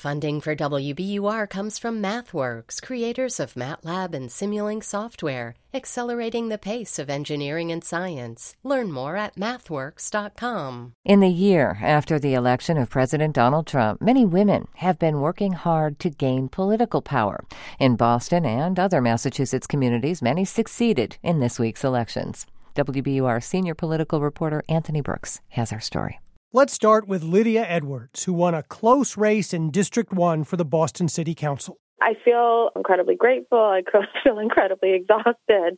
Funding for WBUR comes from MathWorks, creators of MATLAB and Simulink software, accelerating the pace of engineering and science. Learn more at mathworks.com. In the year after the election of President Donald Trump, many women have been working hard to gain political power. In Boston and other Massachusetts communities, many succeeded in this week's elections. WBUR senior political reporter Anthony Brooks has our story. Let's start with Lydia Edwards, who won a close race in District 1 for the Boston City Council. I feel incredibly grateful. I feel incredibly exhausted.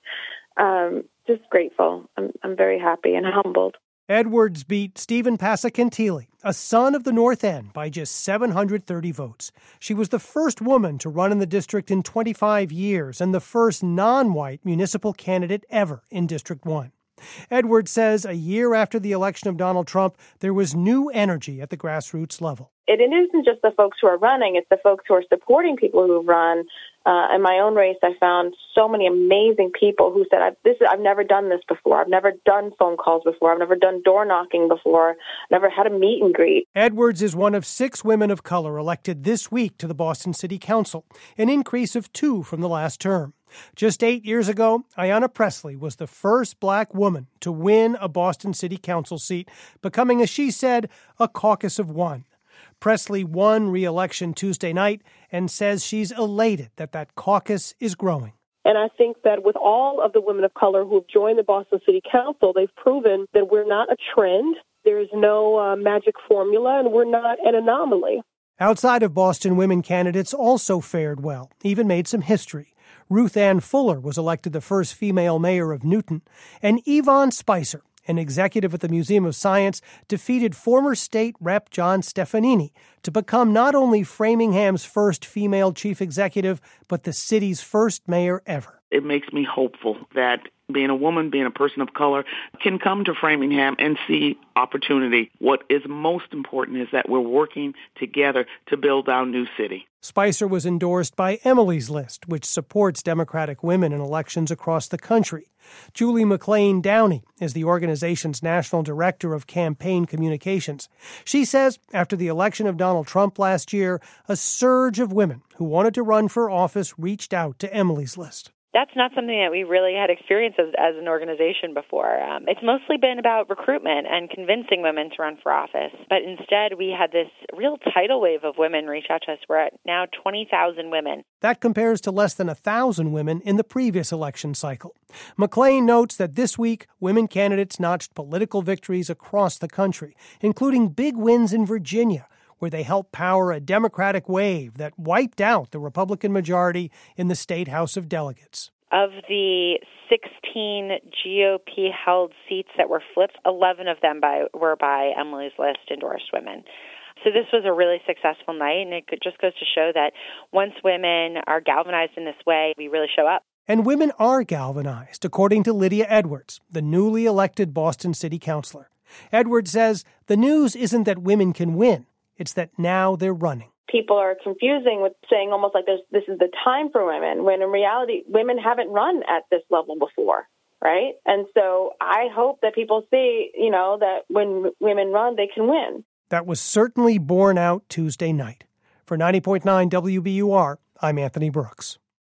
Just grateful. I'm very happy and humbled. Edwards beat Stephen Passacantilli, a son of the North End, by just 730 votes. She was the first woman to run in the district in 25 years and the first non-white municipal candidate ever in District 1. Edwards says a year after the election of Donald Trump, there was new energy at the grassroots level. It isn't just the folks who are running, it's the folks who are supporting people who run. In my own race, I found so many amazing people who said, I've never done this before. I've never done phone calls before. I've never done door knocking before. Never had a meet and greet. Edwards is one of 6 women of color elected this week to the Boston City Council, an increase of 2 from the last term. Just 8 years ago, Ayanna Pressley was the first black woman to win a Boston City Council seat, becoming, as she said, a caucus of one. Pressley won re-election Tuesday night and says she's elated that caucus is growing. And I think that with all of the women of color who have joined the Boston City Council, they've proven that we're not a trend, there's no magic formula, and we're not an anomaly. Outside of Boston, women candidates also fared well, even made some history. Ruth Ann Fuller was elected the first female mayor of Newton, and Yvonne Spicer, an executive at the Museum of Science, defeated former state rep John Stefanini to become not only Framingham's first female chief executive, but the city's first mayor ever. It makes me hopeful that being a woman, being a person of color, can come to Framingham and see opportunity. What is most important is that we're working together to build our new city. Spicer was endorsed by Emily's List, which supports Democratic women in elections across the country. Julie McLean Downey is the organization's national director of campaign communications. She says after the election of Donald Trump last year, a surge of women who wanted to run for office reached out to Emily's List. That's not something that we really had experienced as an organization before. It's mostly been about recruitment and convincing women to run for office. But instead, we had this real tidal wave of women reach out to us. We're at now 20,000 women. That compares to less than 1,000 women in the previous election cycle. McLean notes that this week, women candidates notched political victories across the country, including big wins in Virginia, where they helped power a Democratic wave that wiped out the Republican majority in the State House of Delegates. Of the 16 GOP-held seats that were flipped, 11 of them were by Emily's List endorsed women. So this was a really successful night, and it just goes to show that once women are galvanized in this way, we really show up. And women are galvanized, according to Lydia Edwards, the newly elected Boston City Councilor. Edwards says the news isn't that women can win. It's that now they're running. People are confusing with saying almost like this is the time for women, when in reality, women haven't run at this level before, right? And so I hope that people see, that when women run, they can win. That was certainly borne out Tuesday night. For 90.9 WBUR, I'm Anthony Brooks.